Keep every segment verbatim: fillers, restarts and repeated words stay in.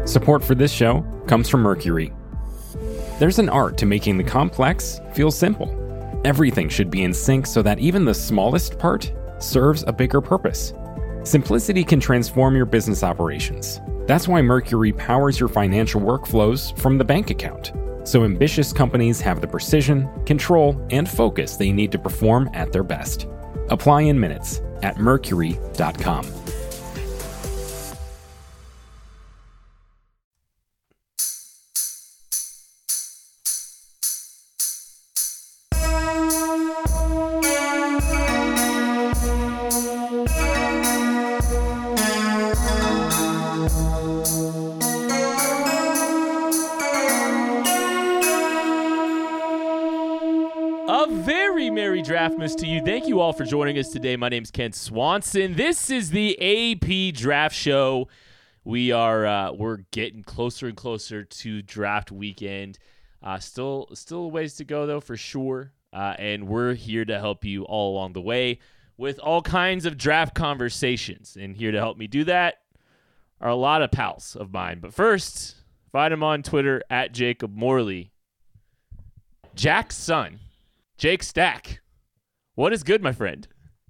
Support for this show comes from Mercury. There's an art to making the complex feel simple. Everything should be in sync so that even the smallest part serves a bigger purpose. Simplicity can transform your business operations. That's why Mercury powers your financial workflows from the bank account, so ambitious companies have the precision, control, and focus they need to perform at their best. Apply in minutes at mercury dot com. Draftmas to you. Thank you all for joining us today. My name's Kent Swanson. This is the A P Draft Show. We are uh, we're getting closer and closer to draft weekend. Uh, still, still a ways to go though, for sure. Uh, and we're here to help you all along the way with all kinds of draft conversations. And here to help me do that are a lot of pals of mine. But first, find him on Twitter at Jacob Morley. Jack's son, Jake Stack. What is good, my friend?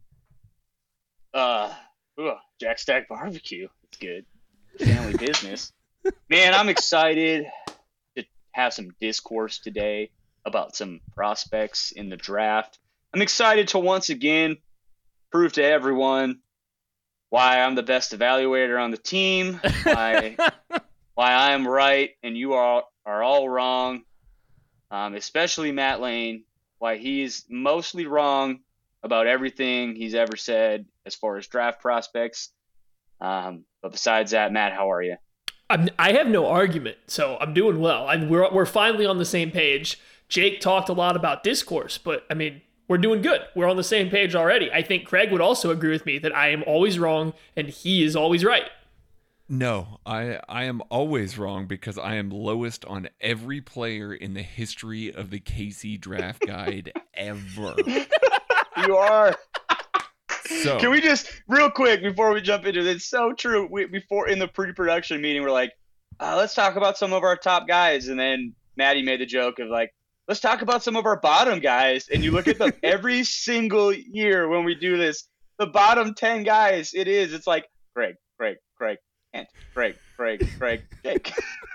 Uh, ooh, Jack Stack Barbecue. It's good. Family business. Man, I'm excited to have some discourse today about some prospects in the draft. I'm excited to once again prove to everyone why I'm the best evaluator on the team, why, why I am right and you are, are all wrong, um, especially Matt Lane. Why he's mostly wrong about everything he's ever said as far as draft prospects. Um, but besides that, Matt, how are you? I'm, I have no argument, so I'm doing well. I, we're we're finally on the same page. Jake talked a lot about discourse, but I mean, we're doing good. We're on the same page already. I think Craig would also agree with me that I am always wrong and he is always right. No, I I am always wrong because I am lowest on every player in the history of the K C Draft Guide ever. You are. So can we just real quick before we jump into this? It's so true. We, before in the pre-production meeting, we're like, uh, let's talk about some of our top guys, and then Maddie made the joke of like, let's talk about some of our bottom guys. And you look at them every single year when we do this, the bottom ten guys. It is. It's like Craig, Craig, Craig. And Craig, Craig, Craig, Jake.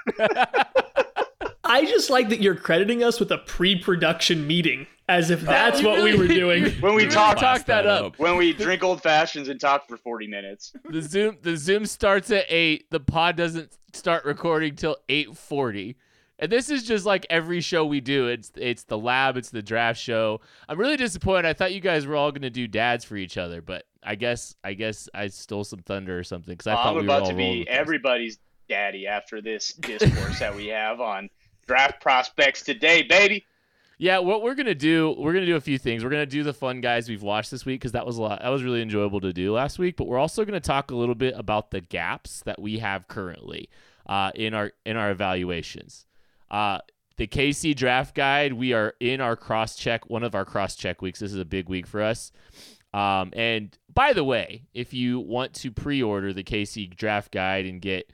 I just like that you're crediting us with a pre-production meeting as if that's Oh, what really, we were doing. When we really talk, talk that up. when we drink old fashions and talk for forty minutes. The Zoom the Zoom starts at eight. The pod doesn't start recording till eight forty. And this is just like every show we do. It's it's the lab, it's the draft show. I'm really disappointed. I thought you guys were all going to do dads for each other, but I guess I guess I stole some thunder or something because I thought I'm we were about all to rolling be with this. everybody's daddy after this discourse that we have on draft prospects today, baby. Yeah, what we're gonna do, we're gonna do a few things. We're gonna do the fun guys we've watched this week because that was a lot. That was really enjoyable to do last week. But we're also gonna talk a little bit about the gaps that we have currently uh, in our in our evaluations. Uh, the K C Draft Guide. We are in our cross check, one of our cross check weeks. This is a big week for us. Um, and by the way, if you want to pre-order the K C Draft Guide and get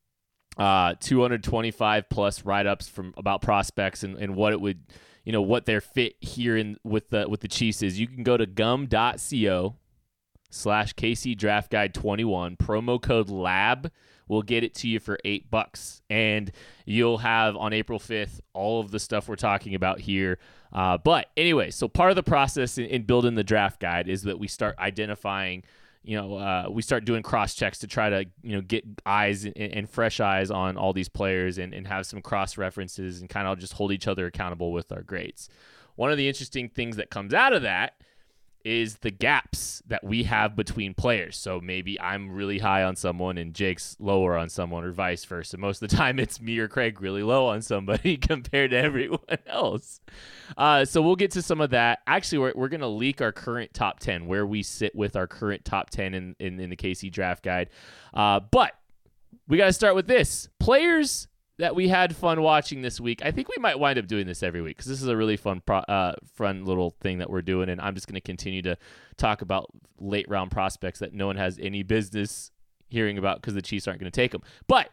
uh, two hundred twenty-five plus write-ups from about prospects and, and what it would. You know what their fit here in with the with the Chiefs is. You can go to gum.co slash KC Draft Guide twenty-one. Promo code LAB will get it to you for eight bucks, and you'll have on April fifth all of the stuff we're talking about here. Uh, but anyway, so part of the process in, in building the draft guide is that we start identifying. You know, uh, we start doing cross checks to try to, you know, get eyes and, and fresh eyes on all these players and, and have some cross references and kind of just hold each other accountable with our grades. One of the interesting things that comes out of that is the gaps that we have between players. So maybe I'm really high on someone and Jake's lower on someone, or vice versa. Most of the time it's me or Craig really low on somebody compared to everyone else. Uh, so we'll get to some of that. Actually, we're, we're going to leak our current top ten, where we sit with our current top ten in, in, in the K C Draft Guide. Uh, but we got to start with this. Players that we had fun watching this week. I think we might wind up doing this every week because this is a really fun, pro- uh, fun little thing that we're doing, and I'm just going to continue to talk about late round prospects that no one has any business hearing about because the Chiefs aren't going to take them. But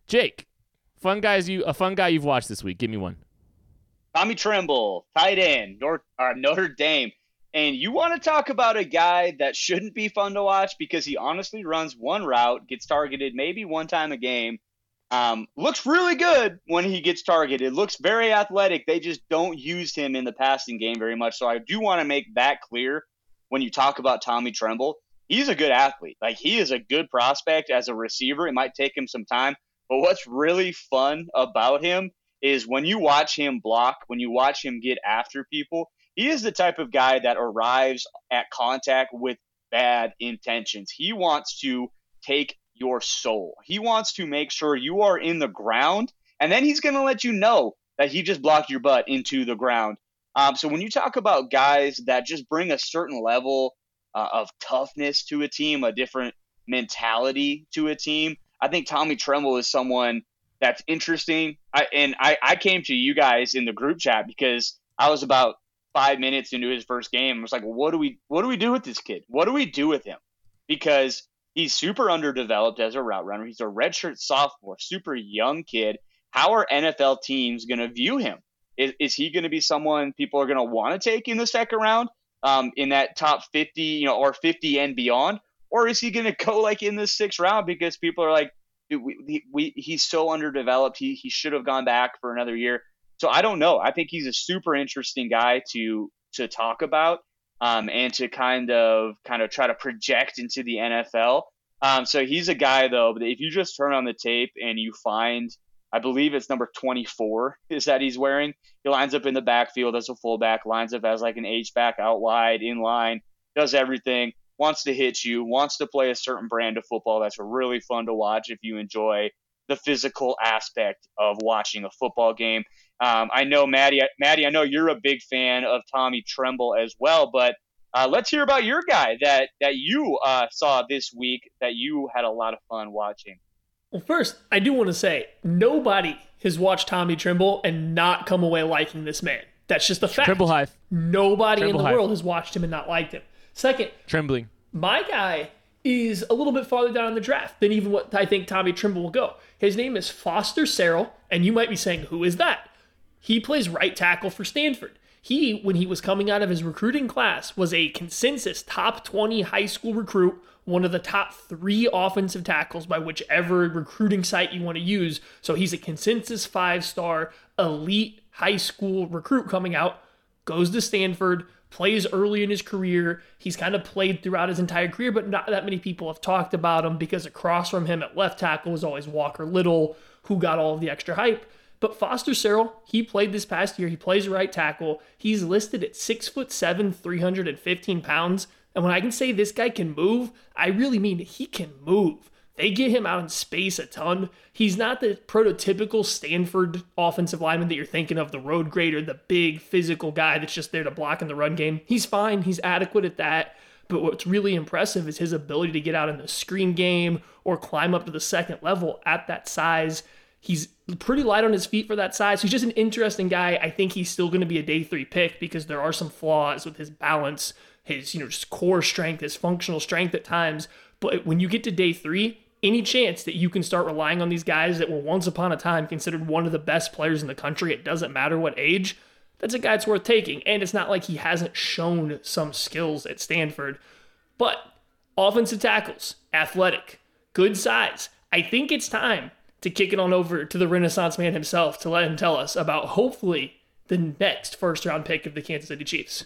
Jake, fun guys you a fun guy you've watched this week. Give me one. Tommy Tremble, tight end, North, uh, Notre Dame. And you want to talk about a guy that shouldn't be fun to watch because he honestly runs one route, gets targeted maybe one time a game, um, looks really good when he gets targeted, looks very athletic. They just don't use him in the passing game very much. So I do want to make that clear when you talk about Tommy Tremble. He's a good athlete. Like, he is a good prospect as a receiver. It might take him some time. But what's really fun about him is when you watch him block, when you watch him get after people, he is the type of guy that arrives at contact with bad intentions. He wants to take your soul. He wants to make sure you are in the ground, and then he's going to let you know that he just blocked your butt into the ground. Um, so when you talk about guys that just bring a certain level uh, of toughness to a team, a different mentality to a team, I think Tommy Tremble is someone that's interesting. I, and I, I came to you guys in the group chat because I was about five minutes into his first game. I was like, well, what do we what do we do with this kid? What do we do with him? Because he's super underdeveloped as a route runner. He's a redshirt sophomore, super young kid. How are N F L teams going to view him? Is, is he going to be someone people are going to want to take in the second round, um, in that top fifty, you know, or fifty and beyond? Or is he going to go like in the sixth round because people are like, dude, we, we, he's so underdeveloped. He he should have gone back for another year. So I don't know. I think he's a super interesting guy to to talk about, um, and to kind of kind of try to project into the N F L. Um, so he's a guy, though, but if you just turn on the tape and you find, I believe it's number twenty-four is that he's wearing. He lines up in the backfield as a fullback, lines up as like an H-back out wide, in line, does everything, wants to hit you, wants to play a certain brand of football that's really fun to watch if you enjoy the physical aspect of watching a football game. Um, I know, Maddie, Maddie, I know you're a big fan of Tommy Tremble as well, but uh, let's hear about your guy that, that you uh, saw this week that you had a lot of fun watching. Well, first, I do want to say, nobody has watched Tommy Tremble and not come away liking this man. That's just a fact. Tremble Hive. Nobody Tremble in the Hive. world has watched him and not liked him. Second, Trembling. my guy is a little bit farther down in the draft than even what I think Tommy Tremble will go. His name is Foster Sarell, and you might be saying, who is that? He plays right tackle for Stanford. He, when he was coming out of his recruiting class, was a consensus top twenty high school recruit, one of the top three offensive tackles by whichever recruiting site you want to use. So he's a consensus five-star elite high school recruit coming out, goes to Stanford, plays early in his career. He's kind of played throughout his entire career, but not that many people have talked about him because across from him at left tackle was always Walker Little, who got all of the extra hype. But Foster Sarell, he played this past year. He plays right tackle. He's listed at six foot seven, three hundred fifteen pounds. And when I can say this guy can move, I really mean he can move. They get him out in space a ton. He's not the prototypical Stanford offensive lineman that you're thinking of, the road grader, the big physical guy that's just there to block in the run game. He's fine. He's adequate at that. But what's really impressive is his ability to get out in the screen game or climb up to the second level at that size. He's pretty light on his feet for that size. He's just an interesting guy. I think he's still going to be a day three pick because there are some flaws with his balance, his, you know, just core strength, his functional strength at times. But when you get to day three, any chance that you can start relying on these guys that were once upon a time considered one of the best players in the country, it doesn't matter what age, that's a guy that's worth taking. And it's not like he hasn't shown some skills at Stanford. But offensive tackles, athletic, good size. I think it's time to kick it on over to the Renaissance man himself to let him tell us about hopefully the next first round pick of the Kansas City Chiefs.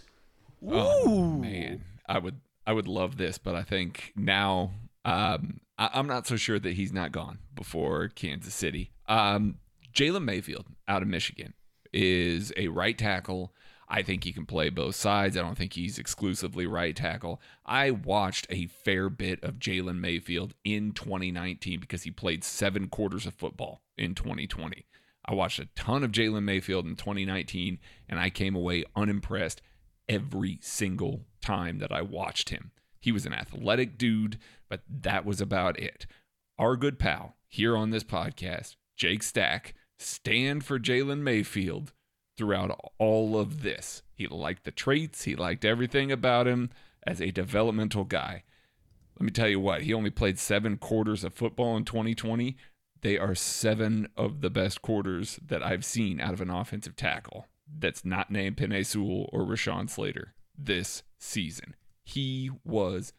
Oh, man, I would I would love this, but I think now um, I, I'm not so sure that he's not gone before Kansas City. Um, Jalen Mayfield out of Michigan is a right tackle. I think he can play both sides. I don't think he's exclusively right tackle. I watched a fair bit of Jalen Mayfield in twenty nineteen because he played seven quarters of football in twenty twenty. I watched a ton of Jalen Mayfield in twenty nineteen, and I came away unimpressed every single time that I watched him. He was an athletic dude, but that was about it. Our good pal here on this podcast, Jake Stack, stand for Jalen Mayfield throughout all of this. He liked the traits. He liked everything about him as a developmental guy. Let me tell you what, he only played seven quarters of football in twenty twenty. they are seven of the best quarters that I've seen out of an offensive tackle that's not named Penei Sewell or Rashawn Slater this season. He was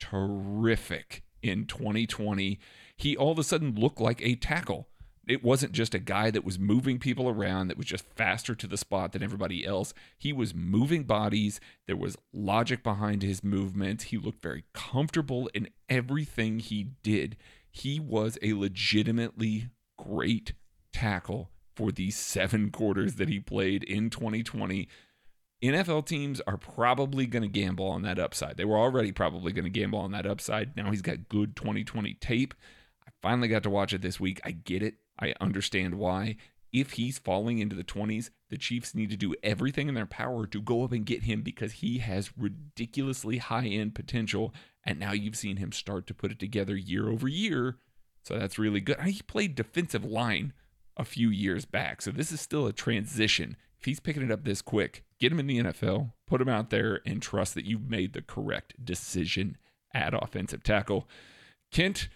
terrific in twenty twenty. He all of a sudden looked like a tackle. It wasn't just a guy that was moving people around that was just faster to the spot than everybody else. He was moving bodies. There was logic behind his movements. He looked very comfortable in everything he did. He was a legitimately great tackle for these seven quarters that he played in twenty twenty. N F L teams are probably going to gamble on that upside. They were already probably going to gamble on that upside. Now he's got good twenty twenty tape. I finally got to watch it this week. I get it. I understand why. If he's falling into the twenties, the Chiefs need to do everything in their power to go up and get him because he has ridiculously high-end potential, and now you've seen him start to put it together year over year, so that's really good. He played defensive line a few years back, so this is still a transition. If he's picking it up this quick, get him in the N F L, put him out there, and trust that you've made the correct decision at offensive tackle. Kent,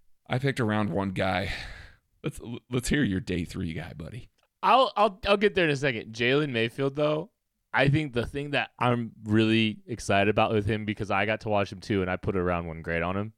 I picked a round one guy. Let's let's hear your day three guy, buddy. I'll I'll I'll get there in a second. Jalen Mayfield, though, I think the thing that I'm really excited about with him, because I got to watch him too, and I put a round one grade on him.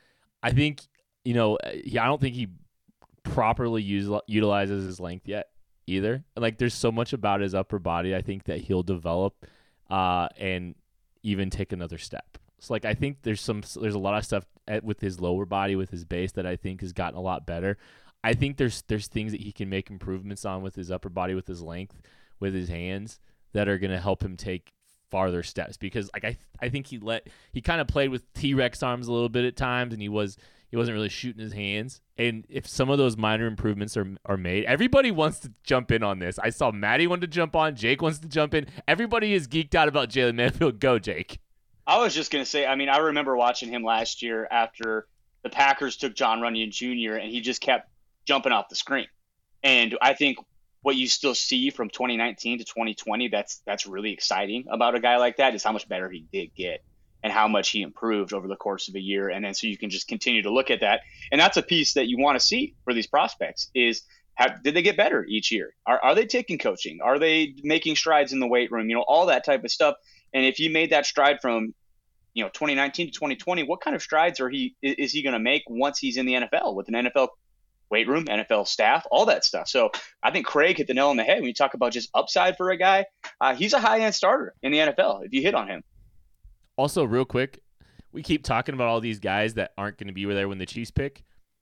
I think, you know, he, I don't think he properly use, utilizes his length yet either. Like, there's so much about his upper body, I think, that he'll develop uh, and even take another step. So, like, I think there's some there's a lot of stuff at, with his lower body, with his base, that I think has gotten a lot better. I think there's there's things that he can make improvements on with his upper body, with his length, with his hands, that are going to help him take farther steps. Because like I I think he let he kind of played with T-Rex arms a little bit at times, and he was he wasn't really shooting his hands. And if some of those minor improvements are are made, everybody wants to jump in on this. I saw Maddie wanted to jump on, Jake wants to jump in. Everybody is geeked out about Jalen Mayfield. Go, Jake. I was just going to say, I mean, I remember watching him last year after the Packers took John Runyon Junior, and he just kept jumping off the screen. And I think what you still see from twenty nineteen to twenty twenty, that's that's really exciting about a guy like that, is how much better he did get and how much he improved over the course of a year. And then so you can just continue to look at that. And that's a piece that you want to see for these prospects is, how, did they get better each year? Are, are they taking coaching? Are they making strides in the weight room? You know, all that type of stuff. And if you made that stride from, you know, twenty nineteen to twenty twenty, what kind of strides are he is he going to make once he's in the N F L with an N F L weight room, N F L staff, all that stuff? So I think Craig hit the nail on the head when you talk about just upside for a guy. Uh, he's a high-end starter in the N F L if you hit on him. Also, real quick, we keep talking about all these guys that aren't going to be there when the Chiefs pick.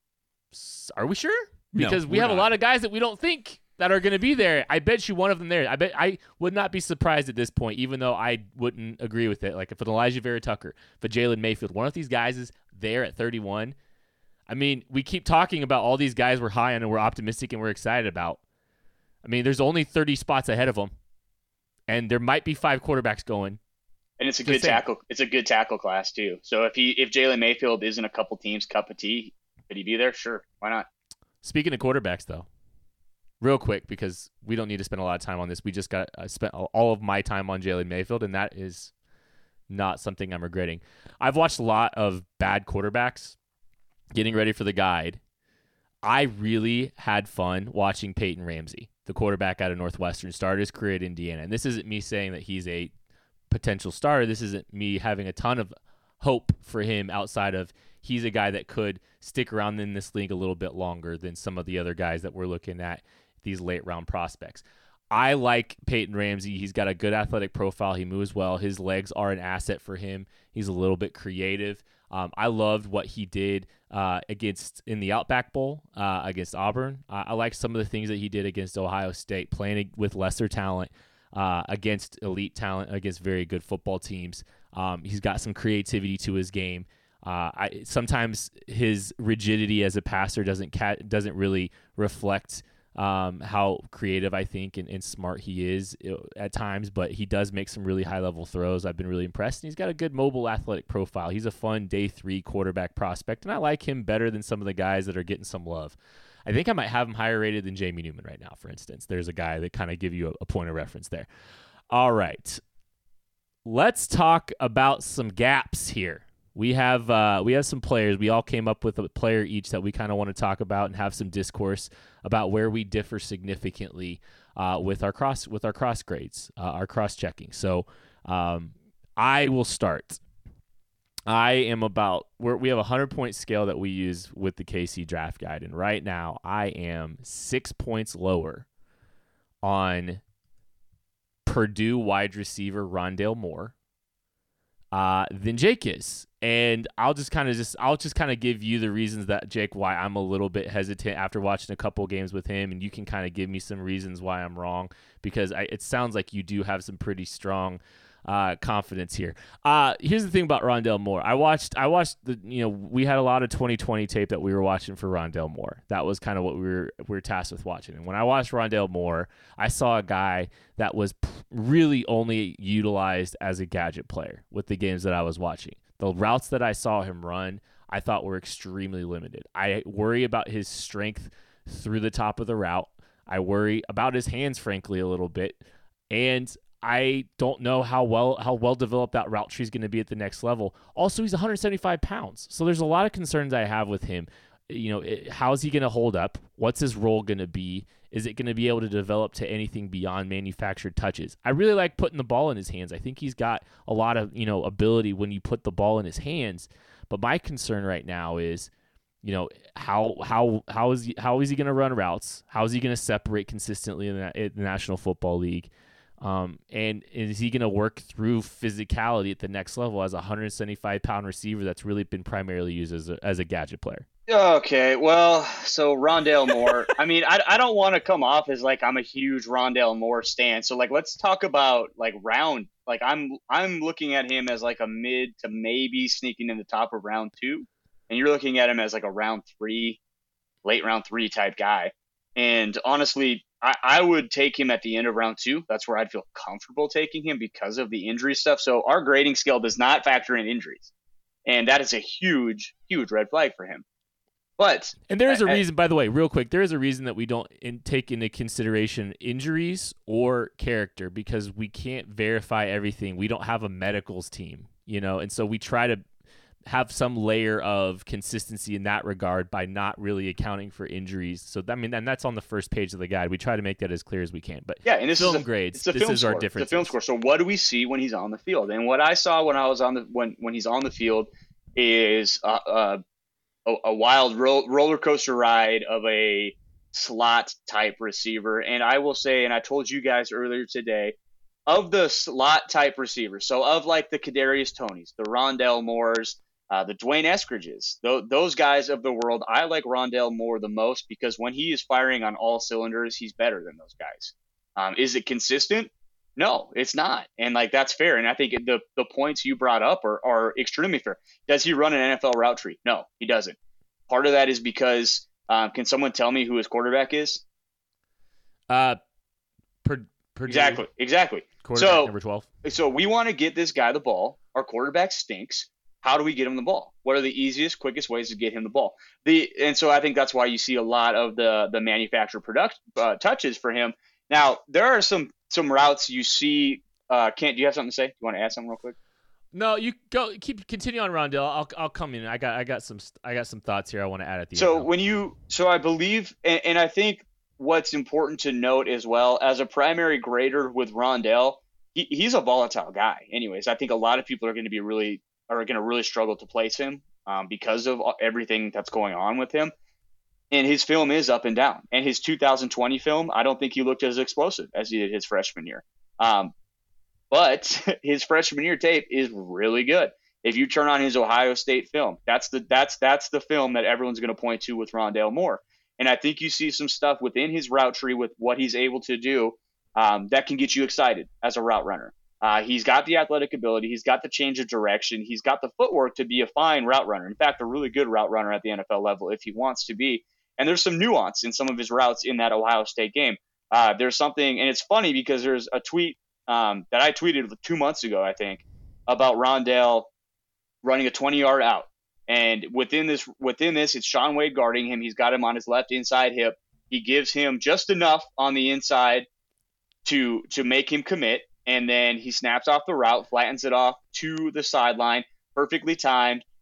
Are we sure? Because no, we have not. a lot of guys that we don't think that are going to be there. I bet you one of them there. I bet I would not be surprised at this point, even though I wouldn't agree with it. Like if an Elijah Vera Tucker, for Jalen Mayfield, one of these guys is there at thirty-one. I mean, we keep talking about all these guys we're high on and we're optimistic and we're excited about. I mean, there's only thirty spots ahead of them, and there might be five quarterbacks going. And it's a good tackle. It's a good tackle class too. So if he if Jalen Mayfield is in a couple teams' cup of tea, could he be there? Sure, why not? Speaking of quarterbacks, though, real quick, because we don't need to spend a lot of time on this. We just got I spent all of my time on Jalen Mayfield, and that is not something I'm regretting. I've watched a lot of bad quarterbacks getting ready for the guide. I really had fun watching Peyton Ramsey, the quarterback out of Northwestern, start his career at Indiana. And this isn't me saying that he's a potential starter. This isn't me having a ton of hope for him outside of he's a guy that could stick around in this league a little bit longer than some of the other guys that we're looking at, these late round prospects. I like Peyton Ramsey. He's got a good athletic profile. He moves well. His legs are an asset for him. He's a little bit creative. Um, I loved what he did uh, against in the Outback Bowl uh, against Auburn. Uh, I like some of the things that he did against Ohio State, playing with lesser talent uh, against elite talent, against very good football teams. Um, he's got some creativity to his game. Uh, I, sometimes his rigidity as a passer doesn't ca- doesn't really reflect um, how creative I think and, and smart he is at times, but he does make some really high-level throws. I've been really impressed, and he's got a good mobile athletic profile. He's a fun day three quarterback prospect, and I like him better than some of the guys that are getting some love. I think I might have him higher rated than Jamie Newman right now, for instance. There's a guy that kind of give you a, a point of reference there. All right. Let's talk about some gaps here. We have uh, we have some players. We all came up with a player each that we kind of want to talk about and have some discourse about where we differ significantly uh, with our cross with our cross grades, uh, our cross checking. So um, I will start. I am about we're, we have a hundred point scale that we use with the K C draft guide, and right now I am six points lower on Purdue wide receiver Rondale Moore uh, than Jake is. And I'll just kind of just I'll just kind of give you the reasons that Jake why I'm a little bit hesitant after watching a couple games with him, and you can kind of give me some reasons why I'm wrong, because I, it sounds like you do have some pretty strong uh, confidence here. Uh, here's the thing about Rondale Moore. I watched I watched the you know we had a lot of twenty twenty tape that we were watching for Rondale Moore. That was kind of what we were we were tasked with watching. And when I watched Rondale Moore, I saw a guy that was p- really only utilized as a gadget player with the games that I was watching. The routes that I saw him run, I thought were extremely limited. I worry about his strength through the top of the route. I worry about his hands, frankly, a little bit. And I don't know how well how well developed that route tree is going to be at the next level. Also, he's one hundred seventy-five pounds. So there's a lot of concerns I have with him. You know, it, how is he going to hold up? What's his role going to be? Is it going to be able to develop to anything beyond manufactured touches? I really like putting the ball in his hands. I think he's got a lot of, you know, ability when you put the ball in his hands. But my concern right now is, you know, how how how is he, how is he going to run routes? How is he going to separate consistently in the, in the National Football League? Um, and is he going to work through physicality at the next level as a one hundred seventy-five pound receiver that's really been primarily used as a, as a gadget player? Okay, well, so Rondale Moore. I mean, I, I don't want to come off as like I'm a huge Rondale Moore stan. So like, let's talk about like round. Like I'm I'm looking at him as like a mid to maybe sneaking in the top of round two, and you're looking at him as like a round three, late round three type guy. And honestly, I, I would take him at the end of round two. That's where I'd feel comfortable taking him because of the injury stuff. So our grading scale does not factor in injuries, and that is a huge, huge red flag for him. But and there is a I, reason, by the way, real quick, there is a reason that we don't in, take into consideration injuries or character, because we can't verify everything. We don't have a medicals team, you know, and so we try to have some layer of consistency in that regard by not really accounting for injuries. So I mean, and that's on the first page of the guide. We try to make that as clear as we can. But yeah, and this film is a, grades. It's a this film is score. our difference. It's a film score. So what do we see when he's on the field? And what I saw when I was on the when when he's on the field is uh, uh, a, a wild ro- roller coaster ride of a slot type receiver. And I will say, and I told you guys earlier today, of the slot type receivers, so of like the Kadarius Tonys, the Rondale Moores, uh, the Dwayne Eskridges, th- those guys of the world, I like Rondale Moore the most because when he is firing on all cylinders, he's better than those guys. Um, is it consistent? No, it's not. And like, that's fair. And I think the, the points you brought up are, are extremely fair. Does he run an N F L route tree? No, he doesn't. Part of that is because, um, can someone tell me who his quarterback is? Uh, per, Purdue, exactly. Exactly. Quarterback so, number twelve. So we want to get this guy the ball. Our quarterback stinks. How do we get him the ball? What are the easiest, quickest ways to get him the ball? The and so I think that's why you see a lot of the the manufactured product uh, touches for him. Now there are some some routes you see. Uh, Kent, do you have something to say? You want to add something real quick? No, you go. Keep continue on, Rondale. I'll I'll come in. I got I got some I got some thoughts here. I want to add at the so end. So when you so I believe and, and I think what's important to note as well as a primary grader with Rondale, he, he's a volatile guy. Anyways, I think a lot of people are going to be really are going to really struggle to place him um, because of everything that's going on with him. And his film is up and down. And his two thousand twenty film, I don't think he looked as explosive as he did his freshman year. Um, but his freshman year tape is really good. If you turn on his Ohio State film, that's the that's that's the film that everyone's going to point to with Rondale Moore. And I think you see some stuff within his route tree with what he's able to do um, that can get you excited as a route runner. Uh, he's got the athletic ability. He's got the change of direction. He's got the footwork to be a fine route runner. In fact, a really good route runner at the N F L level if he wants to be. And there's some nuance in some of his routes in that Ohio State game. Uh, there's something, and it's funny because there's a tweet um, that I tweeted two months ago, I think, about Rondale running a twenty-yard out. And within this, within this, it's Shaun Wade guarding him. He's got him on his left inside hip. He gives him just enough on the inside to to make him commit. And then he snaps off the route, flattens it off to the sideline, perfectly timed.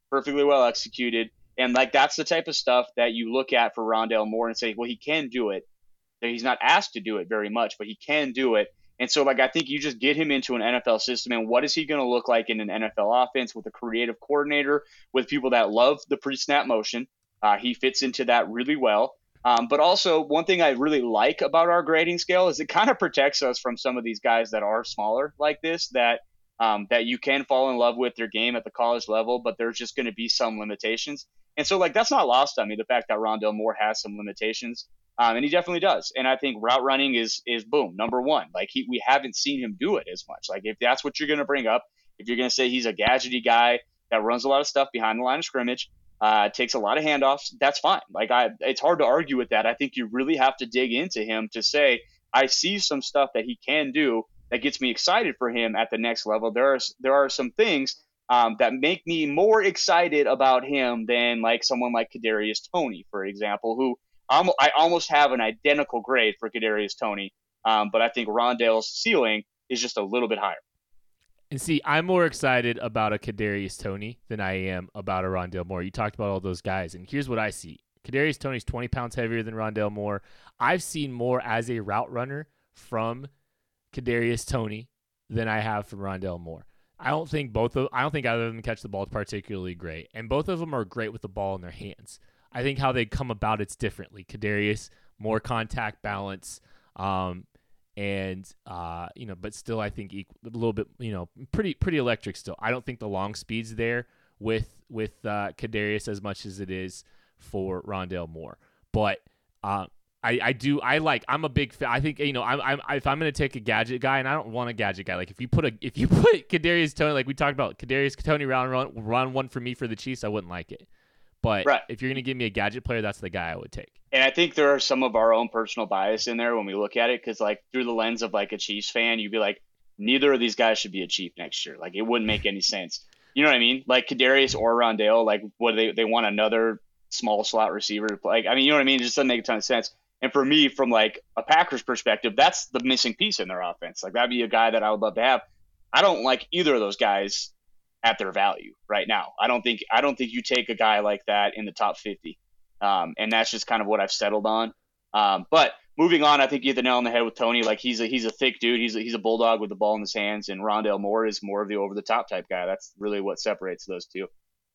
perfectly well executed. And like, that's the type of stuff that you look at for Rondale Moore and say, well, he can do it. He's not asked to do it very much, but he can do it. And so, like, I think you just get him into an N F L system, and what is he going to look like in an N F L offense with a creative coordinator, with people that love the pre-snap motion? Uh, he fits into that really well. Um, but also, one thing I really like about our grading scale is it kind of protects us from some of these guys that are smaller like this, that um, that you can fall in love with their game at the college level, but there's just going to be some limitations. And so, like, that's not lost on me, the fact that Rondale Moore has some limitations. Um, and he definitely does. And I think route running is, is boom, number one. Like, he, we haven't seen him do it as much. Like, if that's what you're going to bring up, if you're going to say he's a gadgety guy that runs a lot of stuff behind the line of scrimmage, uh, takes a lot of handoffs, that's fine. Like, I, it's hard to argue with that. I think you really have to dig into him to say, I see some stuff that he can do that gets me excited for him at the next level. There are, there are some things um, that make me more excited about him than, like, someone like Kadarius Toney, for example, who I almost have an identical grade for Kadarius Toney, um, but I think Rondale's ceiling is just a little bit higher. And see, I'm more excited about a Kadarius Toney than I am about a Rondale Moore. You talked about all those guys, and here's what I see. Kadarius Toney's twenty pounds heavier than Rondale Moore. I've seen more as a route runner from Kadarius Toney than I have from Rondale Moore. I don't think both of I don't think either of them catch the ball particularly great, and both of them are great with the ball in their hands. I think how they come about it's differently. Kadarius, more contact balance, um, and uh, you know, but still I think equal, a little bit, you know, pretty pretty electric still. I don't think the long speed's there with with uh, Kadarius as much as it is for Rondale Moore. But uh, I I do I like I'm a big fan. I think you know I'm, I'm if I'm gonna take a gadget guy, and I don't want a gadget guy. Like if you put a if you put Kadarius Toney, like we talked about Kadarius Toney round run run one for me for the Chiefs, I wouldn't like it. But right. If you're going to give me a gadget player, that's the guy I would take. And I think there are some of our own personal bias in there when we look at it, because like through the lens of like a Chiefs fan, you'd be like, neither of these guys should be a Chief next year. Like it wouldn't make any sense. You know what I mean? Like Kadarius or Rondale, like what they they want another small slot receiver to play. Like, I mean, you know what I mean? It just doesn't make a ton of sense. And for me, from like a Packers perspective, that's the missing piece in their offense. Like that'd be a guy that I would love to have. I don't like either of those guys at their value right now. I don't think I don't think you take a guy like that in the top fifty, um, and that's just kind of what I've settled on. Um, but moving on, I think you hit the nail on the head with Toney. Like he's a he's a thick dude. He's a, he's a bulldog with the ball in his hands, and Rondale Moore is more of the over the top type guy. That's really what separates those two.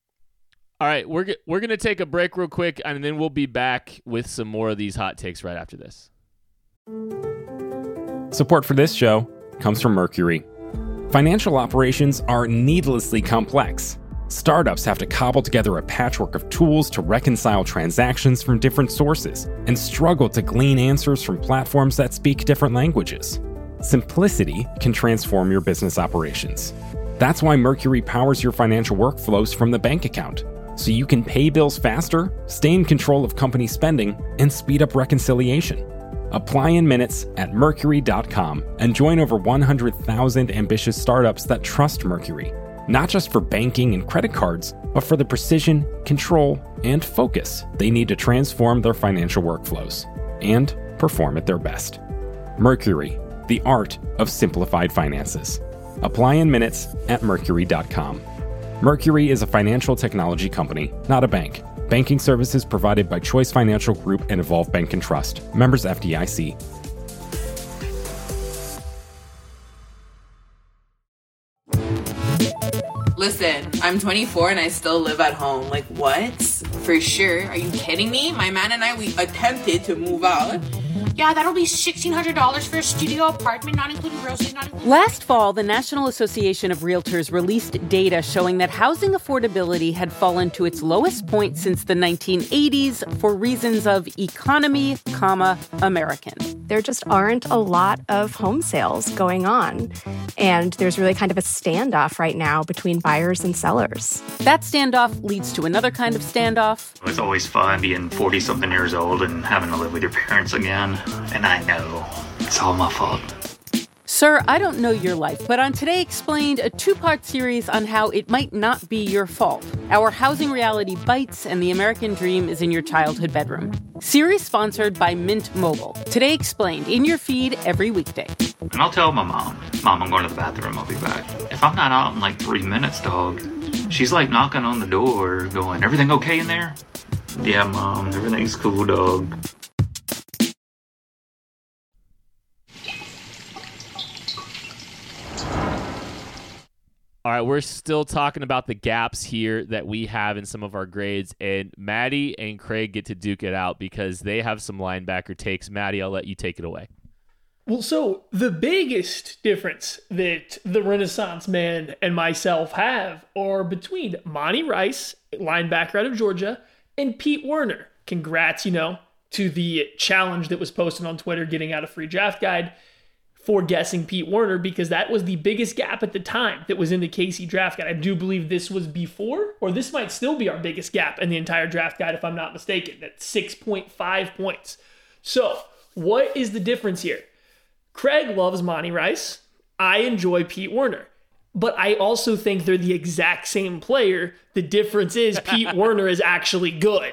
All right, we're g- we're gonna take a break real quick, and then we'll be back with some more of these hot takes right after this. Support for this show comes from Mercury. Financial operations are needlessly complex. Startups have to cobble together a patchwork of tools to reconcile transactions from different sources and struggle to glean answers from platforms that speak different languages. Simplicity can transform your business operations. That's why Mercury powers your financial workflows from the bank account, so you can pay bills faster, stay in control of company spending, and speed up reconciliation. Apply in minutes at mercury dot com and join over one hundred thousand ambitious startups that trust Mercury, not just for banking and credit cards, but for the precision, control, and focus they need to transform their financial workflows and perform at their best. Mercury, the art of simplified finances. Apply in minutes at mercury dot com. Mercury is a financial technology company, not a bank. Banking services provided by Choice Financial Group and Evolve Bank and Trust. Members F D I C. Listen, I'm twenty-four and I still live at home. Like, what? For sure. Are you kidding me? My man and I, we attempted to move out. Yeah, that'll be sixteen hundred dollars for a studio apartment, not including groceries, not including... Last fall, the National Association of Realtors released data showing that housing affordability had fallen to its lowest point since the nineteen eighties for reasons of economy, comma, American. There just aren't a lot of home sales going on. And there's really kind of a standoff right now between buyers and sellers. That standoff leads to another kind of standoff. It's always fun being forty-something years old and having to live with your parents again. And I know it's all my fault. Sir, I don't know your life, but on Today Explained, a two-part series on how it might not be your fault. Our housing reality bites and the American dream is in your childhood bedroom. Series sponsored by Mint Mobile. Today Explained, in your feed every weekday. And I'll tell my mom, Mom, I'm going to the bathroom, I'll be back. If I'm not out in like three minutes, dog, She's like knocking on the door, going, "Everything okay in there?" "Yeah, Mom, everything's cool, dog." All right, we're still talking about the gaps here that we have in some of our grades, and Maddie and Craig get to duke it out because they have some linebacker takes. Maddie, I'll let you take it away. Well, so the biggest difference that the Renaissance man and myself have are between Monty Rice, linebacker out of Georgia, and Pete Werner. Congrats, you know, to the challenge that was posted on Twitter, getting out a free draft guide for guessing Pete Werner, because that was the biggest gap at the time that was in the K C draft guide. I do believe this was before, or this might still be our biggest gap in the entire draft guide, if I'm not mistaken. That's six point five points. So what is the difference here? Craig loves Monty Rice. I enjoy Pete Werner. But I also think they're the exact same player. The difference is Pete Werner is actually good.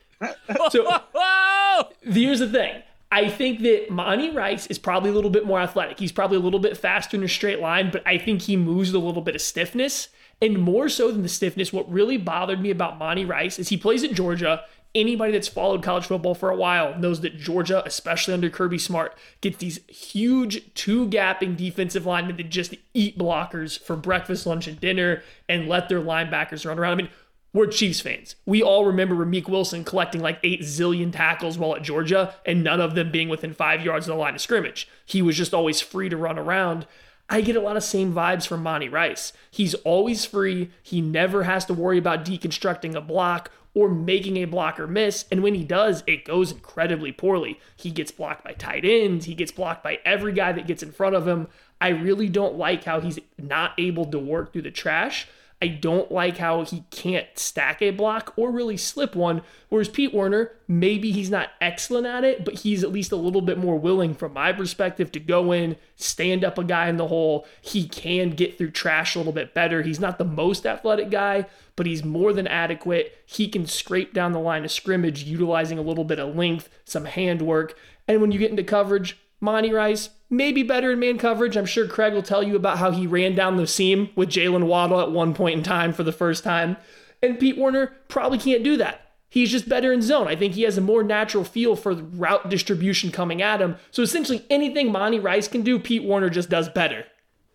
So here's the thing. I think that Monty Rice is probably a little bit more athletic. He's probably a little bit faster in a straight line, but I think he moves with a little bit of stiffness. And more so than the stiffness, what really bothered me about Monty Rice is he plays at Georgia. Anybody that's followed college football for a while knows that Georgia, especially under Kirby Smart, gets these huge two-gapping defensive linemen that just eat blockers for breakfast, lunch, and dinner and let their linebackers run around. I mean, we're Chiefs fans. We all remember Rameek Wilson collecting like eight zillion tackles while at Georgia and none of them being within five yards of the line of scrimmage. He was just always free to run around. I get a lot of same vibes from Monty Rice. He's always free. He never has to worry about deconstructing a block or making a blocker miss. And when he does, it goes incredibly poorly. He gets blocked by tight ends. He gets blocked by every guy that gets in front of him. I really don't like how he's not able to work through the trash. I don't like how he can't stack a block or really slip one. Whereas Pete Werner, maybe he's not excellent at it, but he's at least a little bit more willing, from my perspective, to go in, stand up a guy in the hole. He can get through trash a little bit better. He's not the most athletic guy, but he's more than adequate. He can scrape down the line of scrimmage, utilizing a little bit of length, some handwork. And when you get into coverage, Monty Rice, maybe better in man coverage. I'm sure Craig will tell you about how he ran down the seam with Jalen Waddle at one point in time for the first time. And Pete Werner probably can't do that. He's just better in zone. I think he has a more natural feel for the route distribution coming at him. So essentially anything Monty Rice can do, Pete Werner just does better.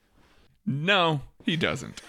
No, he doesn't.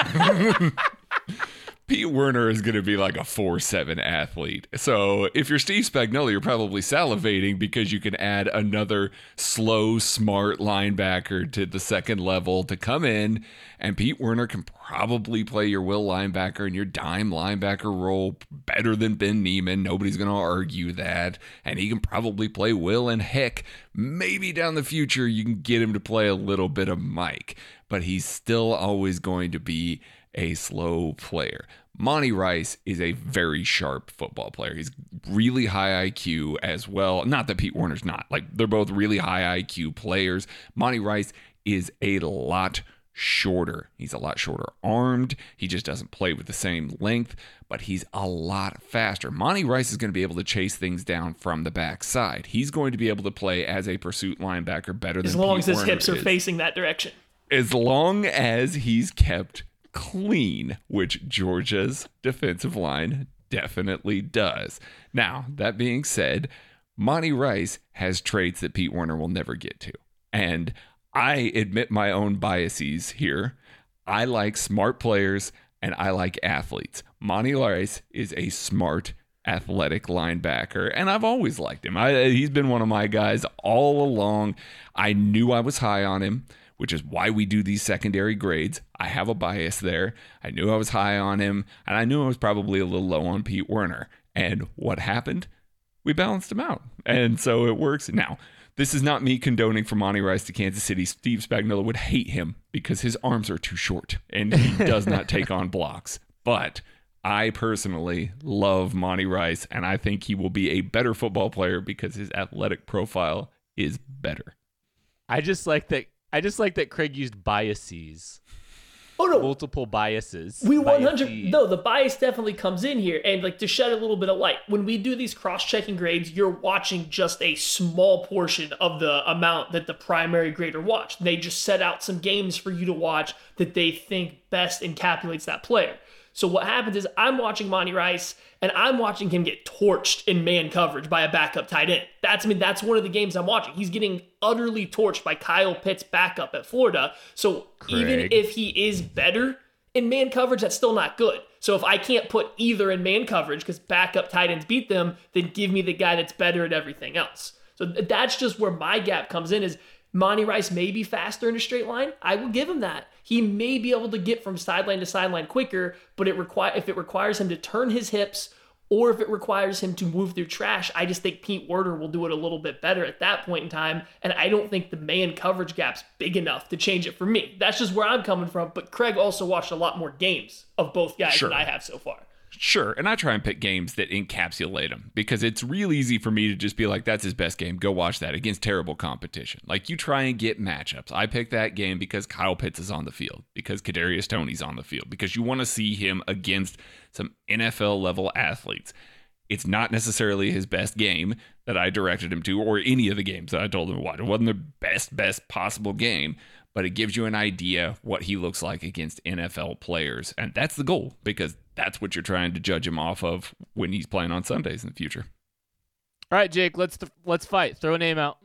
Pete Werner is going to be like a four seven athlete. So if you're Steve Spagnuolo, you're probably salivating because you can add another slow, smart linebacker to the second level to come in, and Pete Werner can probably play your will linebacker and your dime linebacker role better than Ben Neiman. Nobody's going to argue that. And he can probably play will, and heck, maybe down the future you can get him to play a little bit of Mike. But he's still always going to be a slow player. Monty Rice is a very sharp football player. He's really high I Q as well. Not that Pete Werner's not. Like, they're both really high I Q players. Monty Rice is a lot shorter. He's a lot shorter armed. He just doesn't play with the same length, but he's a lot faster. Monty Rice is going to be able to chase things down from the backside. He's going to be able to play as a pursuit linebacker better than Pete Werner is. As long as his hips are facing that direction. As long as he's kept clean, which Georgia's defensive line definitely does. Now, that being said, Monty Rice has traits that Pete Werner will never get to. And I admit my own biases here. I like smart players and I like athletes. Monty Rice is a smart, athletic linebacker, and I've always liked him. I, he's been one of my guys all along. I knew I was high on him, which is why we do these secondary grades. I have a bias there. I knew I was high on him, and I knew I was probably a little low on Pete Werner. And what happened? We balanced him out. And so it works. Now, this is not me condoning for Monty Rice to Kansas City. Steve Spagnuolo would hate him because his arms are too short, and he does not take on blocks. But I personally love Monty Rice, and I think he will be a better football player because his athletic profile is better. I just like that I just like that Craig used biases. Oh no, multiple biases. We one hundred no, the bias definitely comes in here, and like to shed a little bit of light. When we do these cross-checking grades, you're watching just a small portion of the amount that the primary grader watched. They just set out some games for you to watch that they think best encapsulates that player. So what happens is I'm watching Monty Rice and I'm watching him get torched in man coverage by a backup tight end. That's I mean that's one of the games I'm watching. He's getting utterly torched by Kyle Pitts backup at Florida. So Craig. Even if he is better in man coverage, that's still not good. So if I can't put either in man coverage because backup tight ends beat them, then give me the guy that's better at everything else. So that's just where my gap comes in is Monty Rice may be faster in a straight line. I will give him that. He may be able to get from sideline to sideline quicker, but it require if it requires him to turn his hips or if it requires him to move through trash, I just think Pete Werder will do it a little bit better at that point in time. And I don't think the man coverage gap's big enough to change it for me. That's just where I'm coming from. But Craig also watched a lot more games of both guys Sure. than I have so far. Sure, and I try and pick games that encapsulate him because it's real easy for me to just be like, that's his best game. Go watch that against terrible competition. Like, you try and get matchups. I pick that game because Kyle Pitts is on the field, because Kadarius Toney's on the field, because you want to see him against some N F L-level athletes. It's not necessarily his best game that I directed him to or any of the games that I told him to watch. It wasn't the best, best possible game, but it gives you an idea what he looks like against N F L players. And that's the goal because that's what you're trying to judge him off of when he's playing on Sundays in the future. All right, Jake, let's th- let's fight. Throw a name out.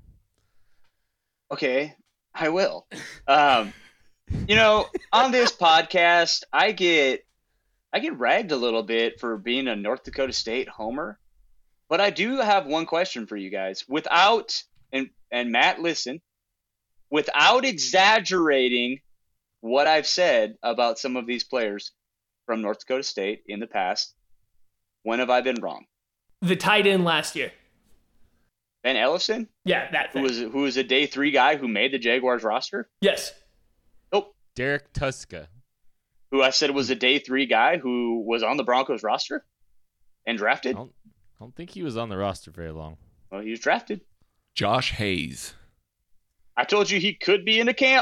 Okay, I will. Um, you know, on this podcast, I get I get ragged a little bit for being a North Dakota State homer, but I do have one question for you guys. Without and and Matt, listen, without exaggerating what I've said about some of these players from North Dakota State in the past, when have I been wrong? The tight end last year. Ben Ellison? Yeah, that thing. Who was who was a day three guy who made the Jaguars roster? Yes. Nope. Derek Tuska. Who I said was a day three guy who was on the Broncos roster and drafted? I don't, I don't think he was on the roster very long. Well, he was drafted. Josh Hayes. I told you he could be in the camp.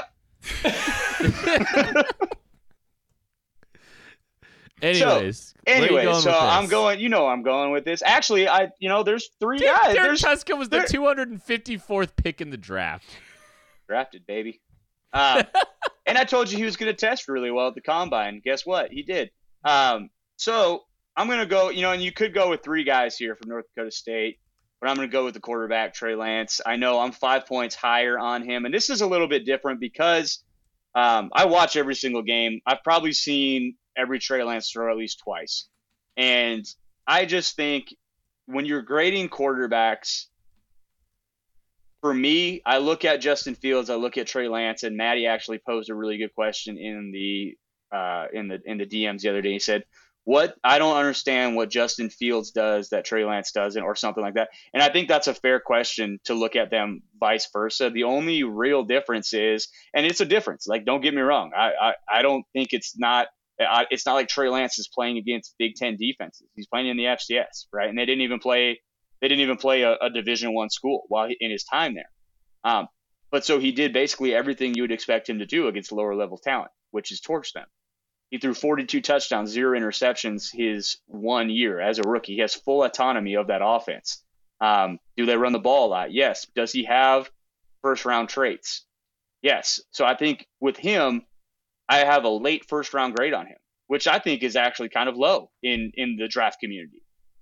Anyways, so, anyway, going so with I'm this? going. You know, I'm going with this. Actually, I, you know, there's three Dude, guys. Derek There's Tuska was the there- two hundred fifty-fourth pick in the draft. drafted, baby. Uh, and I told you he was going to test really well at the combine. Guess what? He did. Um, so I'm going to go. You know, and you could go with three guys here from North Dakota State, but I'm going to go with the quarterback, Trey Lance. I know I'm five points higher on him, and this is a little bit different because um, I watch every single game. I've probably seen every Trey Lance throw at least twice. And I just think when you're grading quarterbacks, for me, I look at Justin Fields, I look at Trey Lance, and Maddie actually posed a really good question in the uh, in the in the D Ms the other day. He said, "What I don't understand what Justin Fields does that Trey Lance doesn't," or something like that. And I think that's a fair question to look at them vice versa. The only real difference is, and it's a difference. Like, don't get me wrong, I I, I don't think it's not. I, it's not like Trey Lance is playing against Big Ten defenses. He's playing in the F C S, right? And they didn't even play. They didn't even play a, a Division One school while he, in his time there. Um, but so he did basically everything you would expect him to do against lower level talent, which is torch them. He threw forty-two touchdowns, zero interceptions his one year as a rookie. He has full autonomy of that offense. Um, do they run the ball a lot? Yes. Does he have first round traits? Yes. So I think with him, I have a late first round grade on him, which I think is actually kind of low in, in the draft community.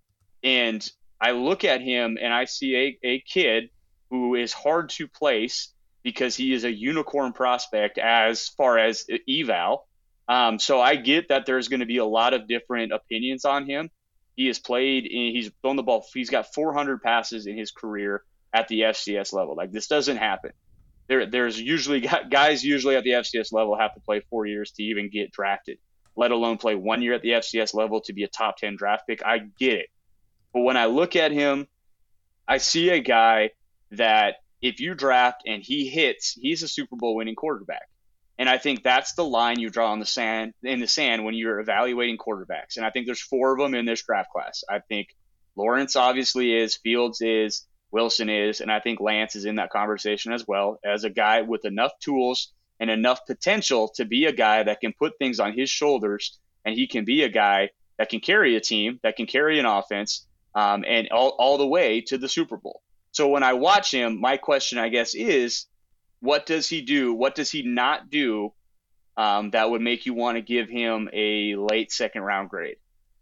And I look at him and I see a, a kid who is hard to place because he is a unicorn prospect as far as eval. Um, so I get that there's going to be a lot of different opinions on him. He has played, in, he's thrown the ball. He's got four hundred passes in his career at the F C S level. Like, this doesn't happen. There, there's usually guys usually at the F C S level have to play four years to even get drafted, let alone play one year at the F C S level to be a top ten draft pick. I get it. But when I look at him, I see a guy that if you draft and he hits, he's a Super Bowl winning quarterback. And I think that's the line you draw in the sand in the sand when you're evaluating quarterbacks. And I think there's four of them in this draft class. I think Lawrence obviously is, Fields is, Wilson is, and I think Lance is in that conversation as well, as a guy with enough tools and enough potential to be a guy that can put things on his shoulders, and he can be a guy that can carry a team, that can carry an offense, um, and all, all the way to the Super Bowl. So when I watch him, my question, I guess, is what does he do? What does he not do um, that would make you want to give him a late second round grade?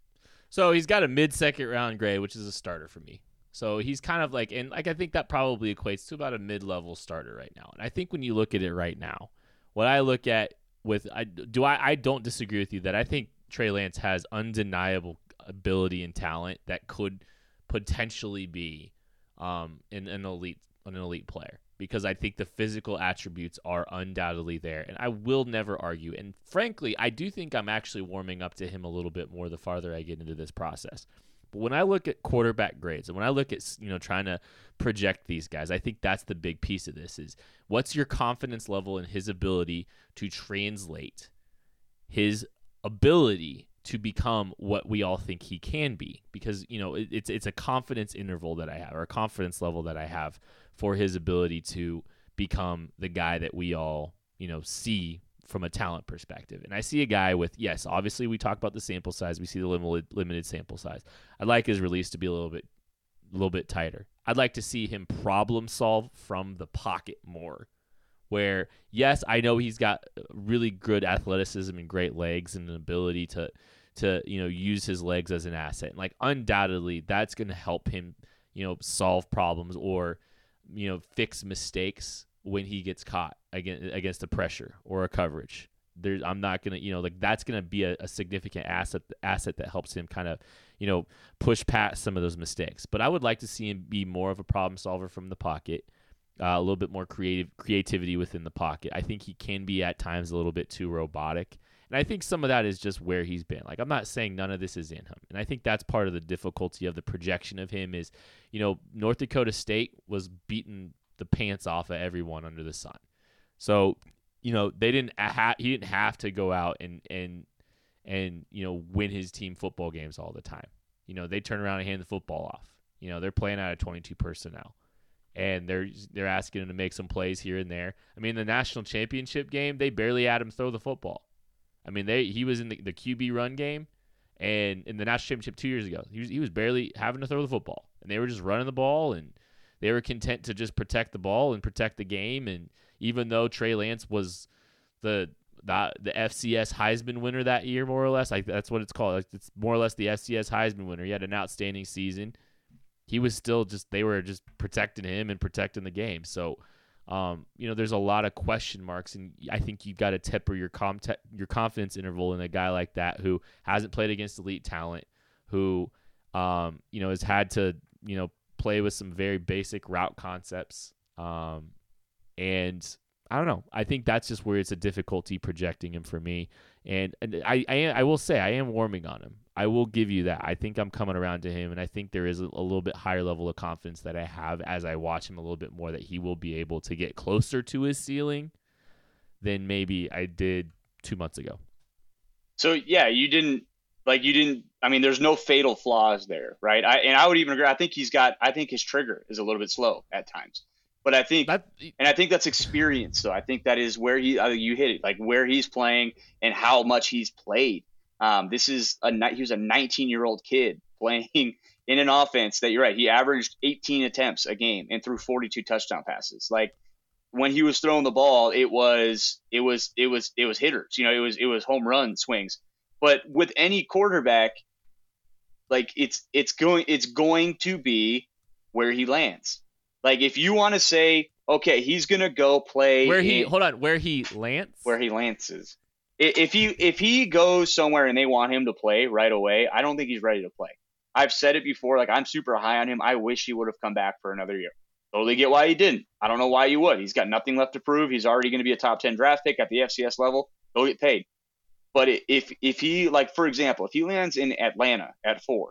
So he's got a mid second round grade, which is a starter for me. So he's kind of like, and like I think that probably equates to about a mid level starter right now. And I think when you look at it right now, what I look at with I do I I don't disagree with you that I think Trey Lance has undeniable ability and talent that could potentially be um, an, an elite an elite player, because I think the physical attributes are undoubtedly there, and I will never argue. And frankly, I do think I'm actually warming up to him a little bit more the farther I get into this process. But when I look at quarterback grades and when I look at, you know, trying to project these guys, I think that's the big piece of this is what's your confidence level in his ability to translate his ability to become what we all think he can be, because, you know, it, it's it's a confidence interval that I have, or a confidence level that I have for his ability to become the guy that we all, you know, see from a talent perspective. And I see a guy with, yes, obviously we talk about the sample size, we see the limited limited sample size. I'd like his release to be a little bit a little bit tighter. I'd like to see him problem solve from the pocket more. Where, yes, I know he's got really good athleticism and great legs and an ability to, to you know, use his legs as an asset. And, like, undoubtedly, that's going to help him, you know, solve problems or, you know, fix mistakes when he gets caught against, against the pressure or a coverage. There's, I'm not going to, you know, like, that's going to be a, a significant asset asset that helps him kind of, you know, push past some of those mistakes. But I would like to see him be more of a problem solver from the pocket. Uh, a little bit more creative creativity within the pocket. I think he can be at times a little bit too robotic. And I think some of that is just where he's been. Like, I'm not saying none of this is in him. And I think that's part of the difficulty of the projection of him is, you know, North Dakota State was beating the pants off of everyone under the sun. So, you know, they didn't ha- he didn't have to go out and, and, and, you know, win his team football games all the time. You know, they turn around and hand the football off. You know, they're playing out of twenty-two personnel. And they're they're asking him to make some plays here and there. I mean, the national championship game, they barely had him throw the football. I mean, they he was in the, the Q B run game, and in the national championship two years ago, he was he was barely having to throw the football, and they were just running the ball, and they were content to just protect the ball and protect the game. And even though Trey Lance was the the, the F C S Heisman winner that year, more or less, like that's what it's called. Like, it's more or less the F C S Heisman winner. He had an outstanding season. He was still just, they were just protecting him and protecting the game. So, um, you know, there's a lot of question marks, and I think you've got to temper your com- te- your confidence interval in a guy like that who hasn't played against elite talent, who, um, you know, has had to, you know, play with some very basic route concepts. Um, and I don't know. I think that's just where it's a difficulty projecting him for me. And, and I, I, I will say I am warming on him. I will give you that. I think I'm coming around to him, and I think there is a, a little bit higher level of confidence that I have as I watch him a little bit more, that he will be able to get closer to his ceiling than maybe I did two months ago. So, yeah, you didn't, like, you didn't, I mean, there's no fatal flaws there, right? I, and I would even agree. I think he's got, I think his trigger is a little bit slow at times. But I think, that, and I think that's experience. So I think that is where he, uh, you hit it, like where he's playing and how much he's played. Um, this is a, he was a nineteen year old kid playing in an offense that, you're right, he averaged eighteen attempts a game and threw forty-two touchdown passes. Like, when he was throwing the ball, it was, it was, it was, it was hitters, you know, it was, it was home run swings. But with any quarterback, like it's, it's going, it's going to be where he lands. Like, if you want to say, okay, he's going to go play where he, in, hold on, where he lands, where he lances. If he, if he goes somewhere and they want him to play right away, I don't think he's ready to play. I've said it before. Like, I'm super high on him. I wish he would have come back for another year. Totally get why he didn't. I don't know why you would. He's got nothing left to prove. He's already going to be a top ten draft pick at the F C S level. He'll get paid. But if, if he, like, for example, if he lands in Atlanta at four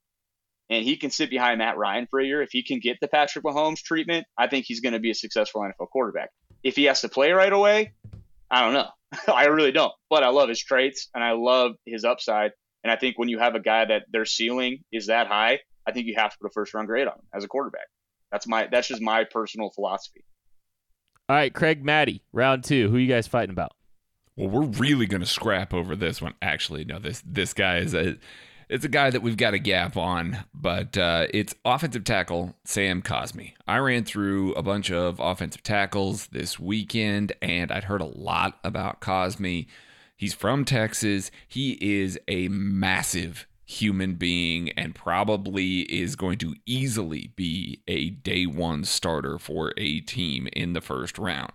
and he can sit behind Matt Ryan for a year, if he can get the Patrick Mahomes treatment, I think he's going to be a successful N F L quarterback. If he has to play right away, I don't know. I really don't. But I love his traits, and I love his upside. And I think when you have a guy that their ceiling is that high, I think you have to put a first-round grade on him as a quarterback. That's my that's just my personal philosophy. All right, Craig Maddie, round two. Who are you guys fighting about? Well, we're really going to scrap over this one. Actually, no, this this guy is a It's a guy that we've got a gap on, but uh, it's offensive tackle Sam Cosmi. I ran through a bunch of offensive tackles this weekend, and I'd heard a lot about Cosmi. He's from Texas. He is a massive human being and probably is going to easily be a day one starter for a team in the first round.